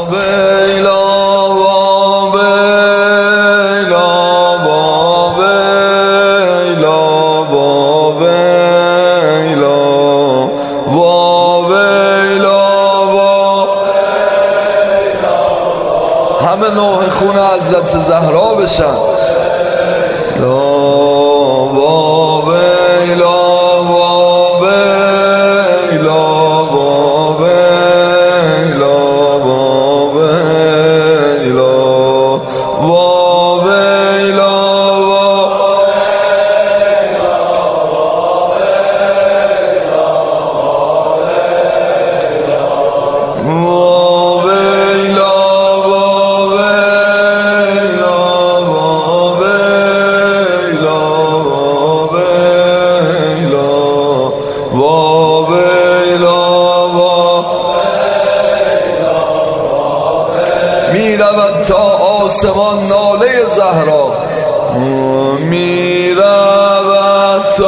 همه نوح خون حضرت زهرا بشن. میرود تا آسمان ناله زهرا، میرود تا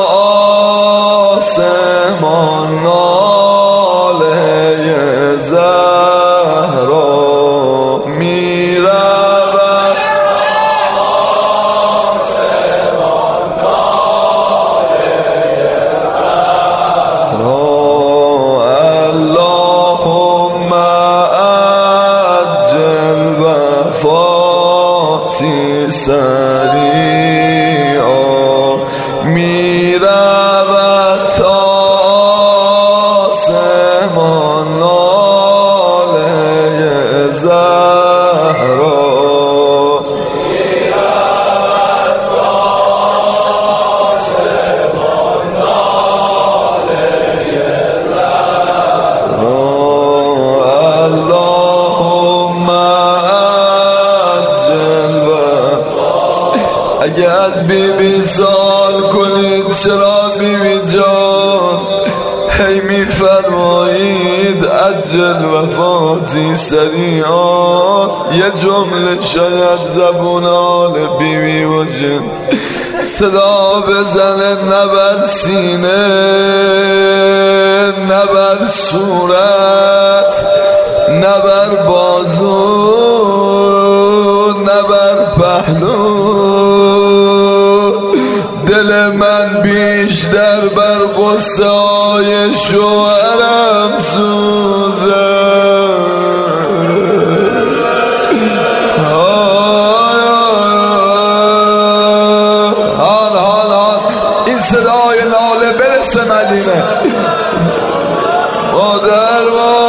آسمان ناله زهرا، میرود فاتی سریعا، میرود تا آسمان ناله زهرا، میرود تا آسمان ناله زهرا. اگه از بیبی سال کنید چرا بیبی جان هی میفرمایید عجل وفاتی سریعا، یه جمله شاید زبون آل بیبی باشه، صدا بزنه نه بر سینه نه بر صورت نه بر بازو نه بر پهلو، دل من بیشتر بر قصه های شوهرم سوزه. حال این صدای ناله برسه مدینه. مادر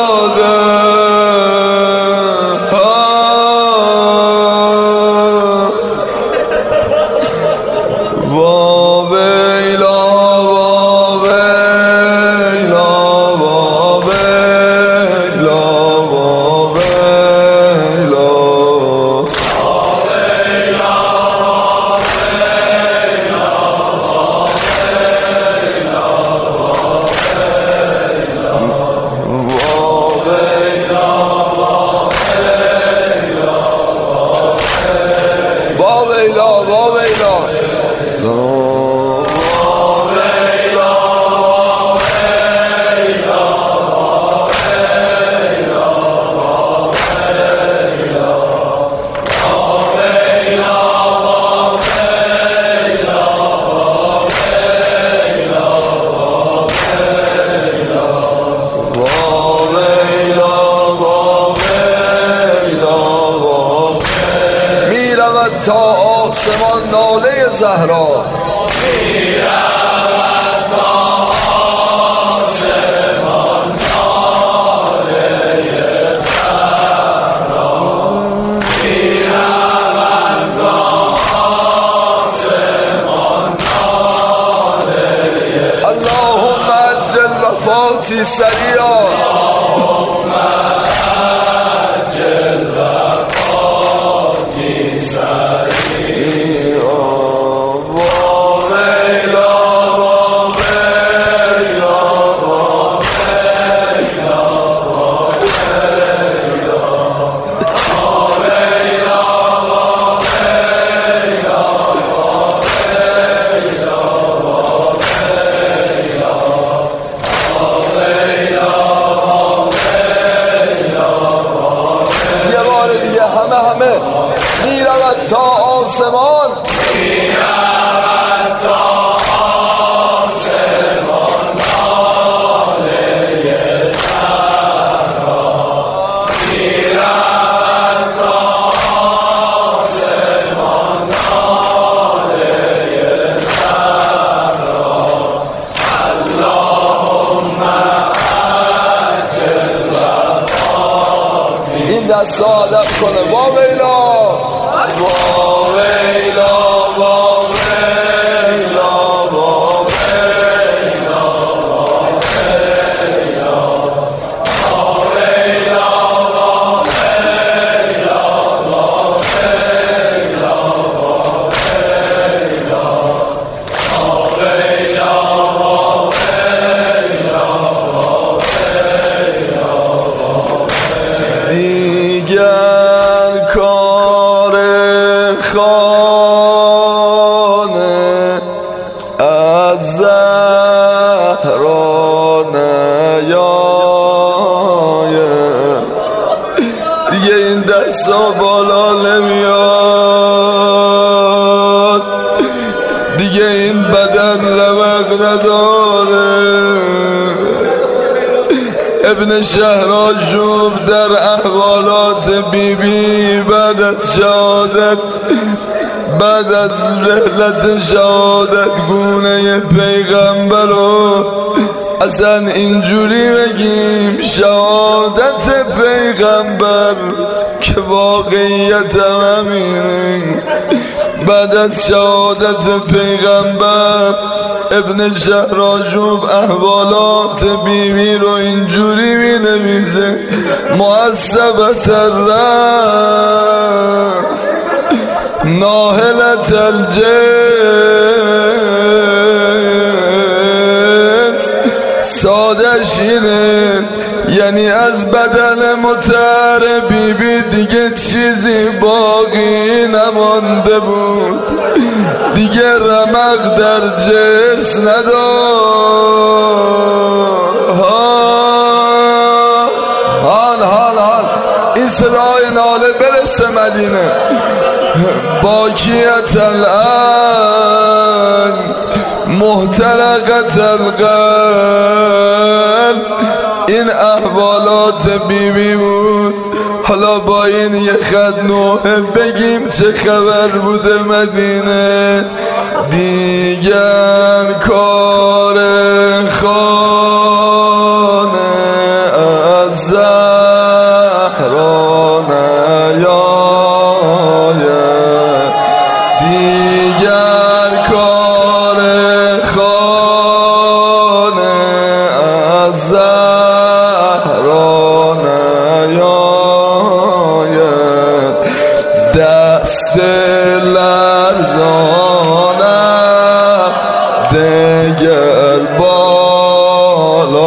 تا آسمان ناله زهرا، میرود تا آسمان ناله زهرا، میرود تا آسمان ناله زهرا. اللهم عجل وفاتی سریعا، اللهم عجل وفاتی سریعا. این دست ها هدف کنه. وا ویلا وا ویلا وا ویلا وا ویلا دیگر کار خانه از زهرا نیاید، دیگه این دستا بالا نمیاد، دیگه این بدن رمق نداره. ابن شهرآشوب در احوالات بیبی بعد از شهادت، بعد از رحلت شهادت گونه پیغمبر رو اصلا اینجوری بگیم شهادت پیغمبر که واقعیت همینه. بعد از شهادت پیغمبر ابن شهرآشوب احوالات بیبی رو اینجوری می نویسه: معصبت الرأس ناهلت الجسم. سادش اینه، یعنی از بدن مطهر بیبی دیگه چیزی باقی نمانده بود، دیگه رمق در جسم ندار. حال این صدای ناله برسه مدینه. باکیت الان محترقت القلب. این احوالات بیبی بود. حالا با این یه خط نوحه بگیم چه خبر بوده مدینه. دیگر کار خانه از زهرا نیاید، دیگر کار خانه از زهرا نیاید. دست لرزانم دگر بالا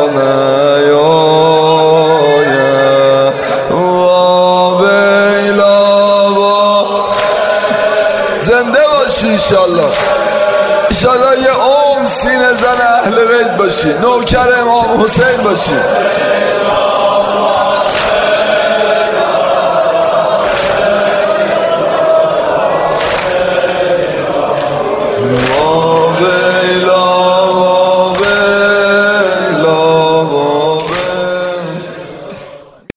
نیاید. وا ویلا وا. زنده باشی انشالله، انشالله یه عمر سینه زن اهل بیت باشی، نوکر امام حسین باشی.